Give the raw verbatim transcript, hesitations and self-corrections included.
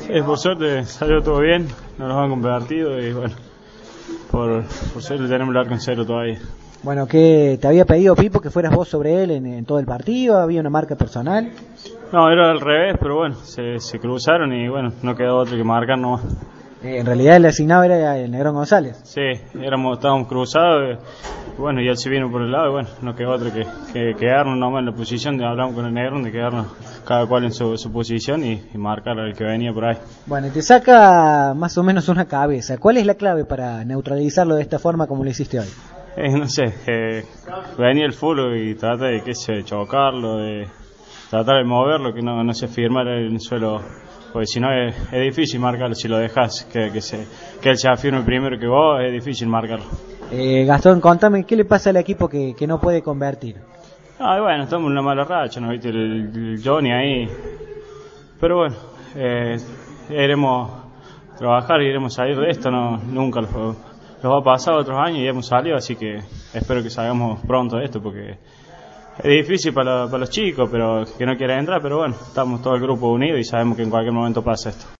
Sí, por suerte salió todo bien, no nos han convertido y bueno, por, por suerte tenemos el arco en cero todavía. Bueno, ¿qué te había pedido Pipo que fueras vos sobre él en, en todo el partido? ¿Había una marca personal? No, era al revés, pero bueno, se, se cruzaron y bueno, no quedó otro que marcar nomás. Eh, en realidad el asignado era el Negrón González. Sí, éramos, estábamos cruzados y bueno, y él se vino por el lado y bueno, no quedó otro que, que quedarnos nomás en la posición, de, hablamos con el Negrón de quedarnos cada cual en su, su posición y, y marcar al que venía por ahí. Bueno, te saca más o menos una cabeza. ¿Cuál es la clave para neutralizarlo de esta forma como lo hiciste hoy? Eh, no sé, eh, venía el fútbol y trata de, qué sé, de chocarlo, de tratar de moverlo, que no, no se firmara en el suelo, porque si no es, es difícil marcarlo, si lo dejas que, que, se, que él se afirme primero que vos, es difícil marcarlo. Eh, Gastón, contame, ¿qué le pasa al equipo que, que no puede convertir? Ah, bueno, estamos en una mala racha, ¿no viste? El, el Johnny ahí, pero bueno, eh, iremos a trabajar y iremos a salir de esto, no, nunca los, los va a pasar otros años y hemos salido, así que espero que salgamos pronto de esto, porque es difícil para, para los chicos, pero que no quieren entrar, pero bueno, estamos todo el grupo unido y sabemos que en cualquier momento pasa esto.